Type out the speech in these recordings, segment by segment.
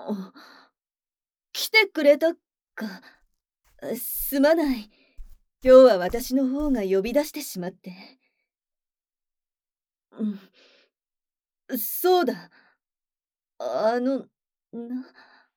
あ、来てくれたか。すまない。今日は私の方が呼び出してしまって。そうだ。あの、な、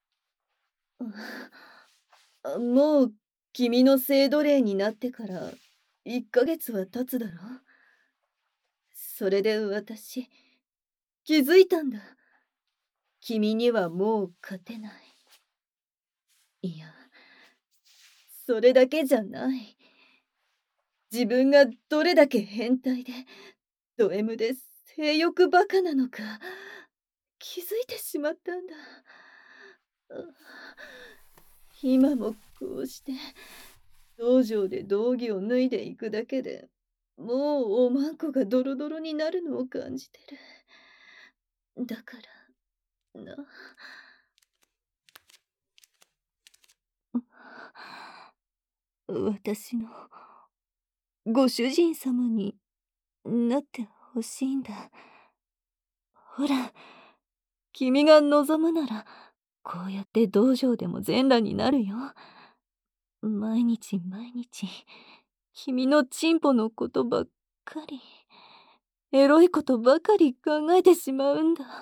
もう君の性奴隷になってから1ヶ月は経つだろ。それで私、気づいたんだ。君にはもう勝てない。いや、それだけじゃない。自分がどれだけ変態で、ド M で性欲バカなのか、気づいてしまったんだ。今もこうして、道場で道着を脱いでいくだけで、もうおまんこがドロドロになるのを感じてる。だからな。私のご主人様になってほしいんだ。ほら、君が望むなら、こうやって道場でも全裸になるよ。毎日毎日、君のチンポのことばっかり、エロいことばかり考えてしまうんだ。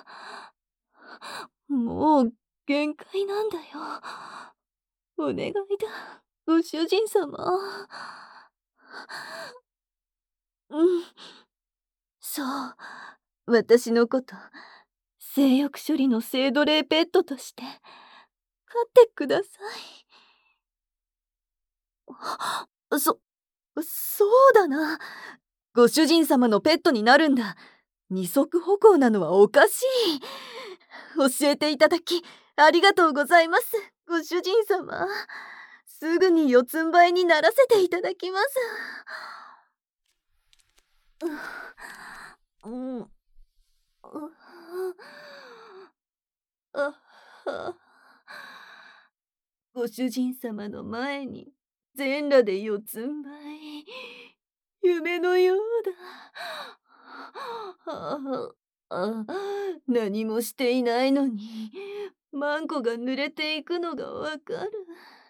もう限界なんだよ。お願いだ、ご主人様。うん、そう、私のこと、性欲処理の性奴隷ペットとして、飼ってください。そうだな。ご主人様のペットになるんだ。二足歩行なのはおかしい。教えていただき、ありがとうございます、ご主人様。すぐに四つん這いにならせていただきます。うん、うああ、ご主人様の前に全裸で四つん這い。夢のようだ。あ何もしていないのに、マンコが濡れていくのがわかる。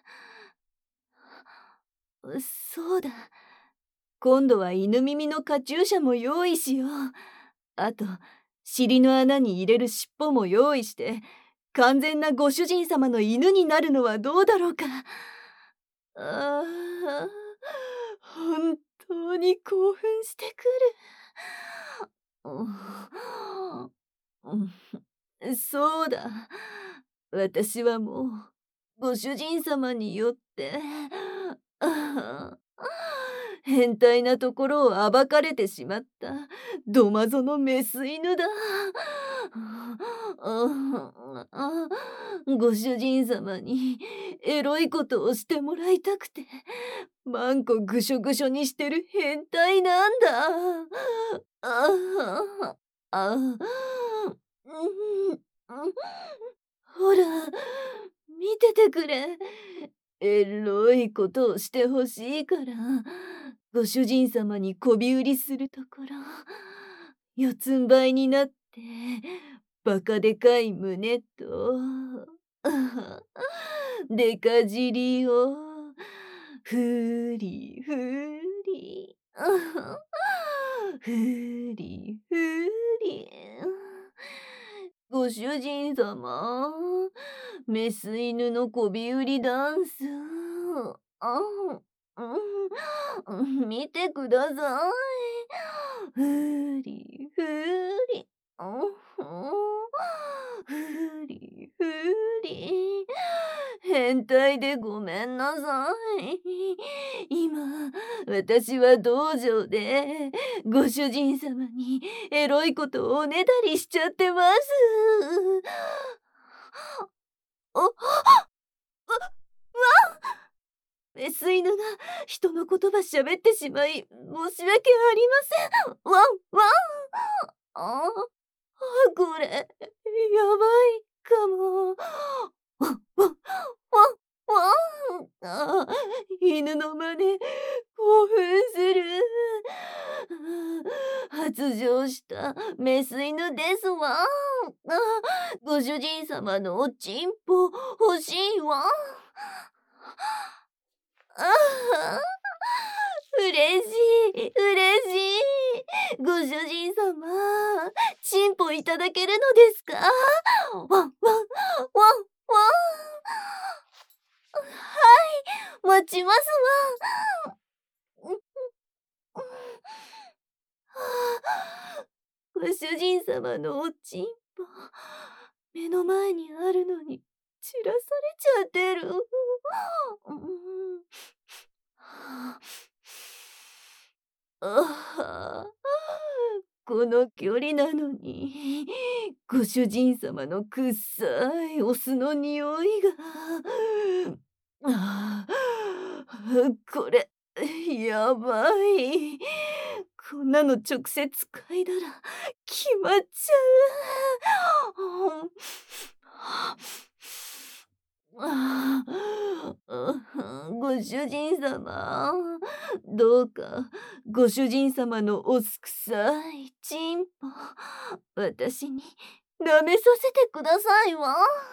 そうだ。今度は犬耳のカチューシャも用意しよう。あと、尻の穴に入れる尻尾も用意して、完全なご主人様の犬になるのはどうだろうか。ああ、本当に興奮してくる。そうだ。私はもう、ご主人様によって、変態なところを暴かれてしまったドマゾのメス犬だ。ご主人様にエロいことをしてもらいたくて、マンコぐしょぐしょにしてる変態なんだ。ああ、ほら、見ててくれ。エロいことをしてほしいから、ご主人様にこび売りするところ、四つん這いになって、バカでかい胸と、でか尻を、ふりふり、ふりふり。ご主人様、メス犬のこび売りダンス。見てください。ふりふり。ふりふり。変態でごめんなさい。今、私は道場でご主人様にエロいことをおねだりしちゃってます。お、わ、メス犬が人の言葉喋ってしまい、申し訳ありません。ワンワン。あこれ、やばいかも。ワンワンワンワン。犬の真似、興奮する。発情したメス犬ですわ。 ご主人様のおちんぽ欲しいわ。ああ、嬉しい、嬉しい。ご主人様、ちんぽいただけるのですか？ワンワン、ワンワン。はい、待ちますわ。ご主人様のおちんぽ、目の前にあるのに散らされちゃってる。ああ、この距離なのに、ご主人様のくっさいお酢の匂いが。ああ、これ、やばい。こんなの直接嗅いだら決まっちゃう。ああ、ご主人様、どうかご主人様のお酢臭いちんぽ、私に舐めさせてくださいわ。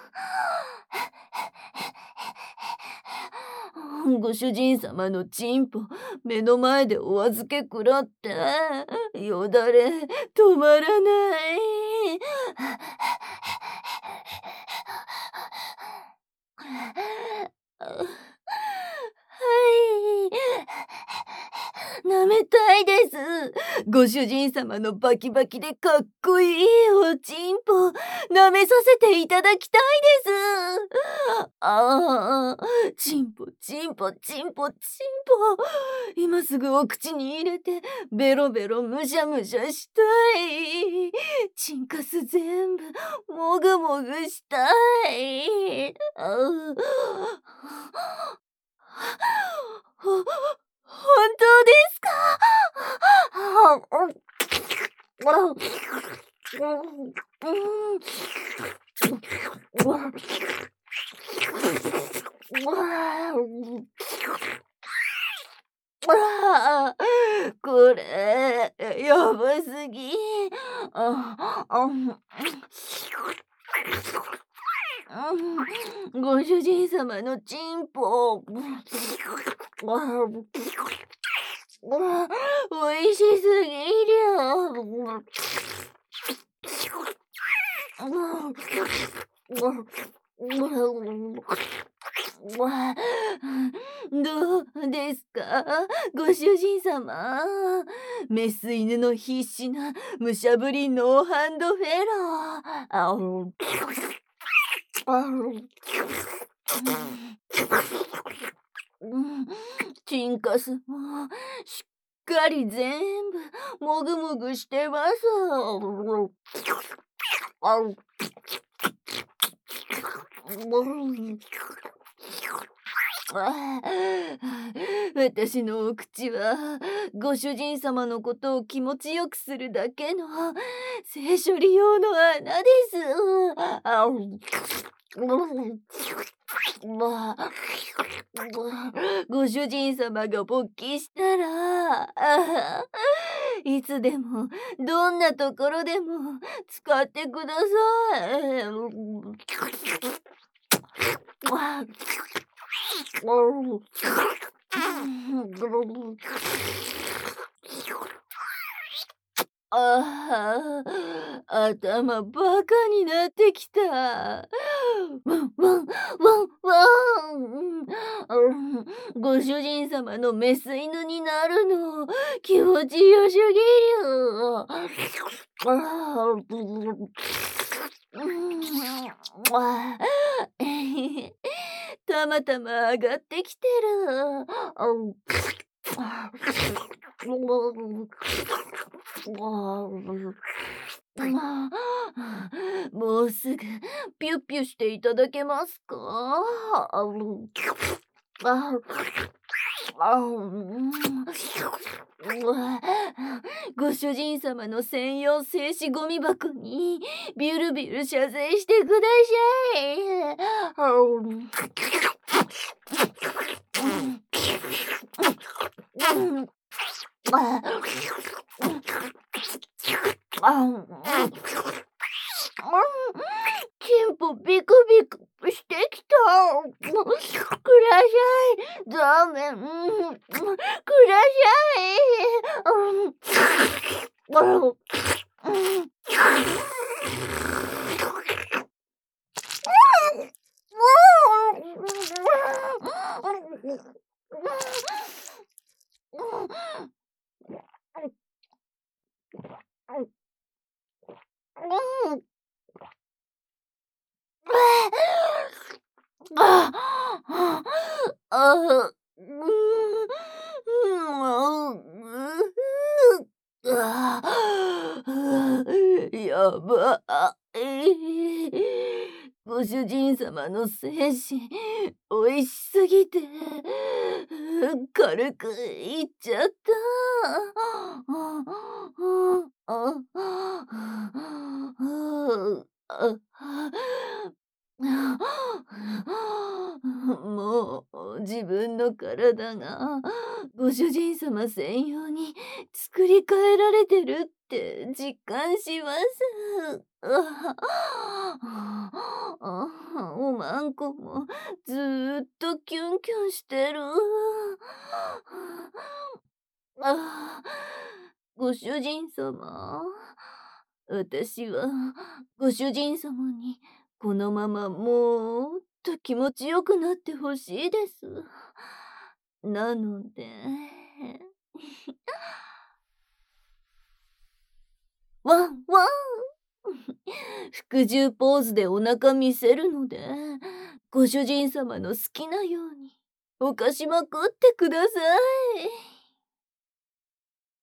ご主人様のちんぽ、目の前でお預けくらって、よだれ止まらない。はい。舐めたいです。ご主人様のバキバキでかっこいいおちんぽ、舐めさせていただきたいです。ああ、ちんぽちんぽちんぽちんぽ。今すぐお口に入れて、ベロベロむしゃむしゃしたい。チンカス全部、もぐもぐしたい。本当ですか？ああ、これ、やばすぎ。ご主人様のチンポ。美味しすぎる。どうですか？ご主人様。メス犬の必死なむしゃぶりノーハンドフェロー。チンカスもしっかり全部もぐもぐしてます。私のお口はご主人様のことを気持ちよくするだけの性処理用の穴です。ご主人様が勃起したら、いつでもどんなところでも使ってください。ああ、頭バカになってきた。ワンワン、ワンワン。ご主人様のメス犬になるの気持ちよすぎる。たまたま上がってきてる。もうすぐピュッピュしていただけますか？ご主人様の専用静止ゴミ箱にビュルビュル射精してください。 やば。ご主人様の精神、美味しすぎて、軽くいっちゃった。もう自分の体がご主人様専用に作り変えられてるって実感します。おまんこもずーっとキュンキュンしてる。あご主人様、私はご主人様にこのままもっと気持ちよくなってほしいです。なので、ワンワン服従ポーズでお腹見せるので、ご主人様の好きなように犯しまくってください。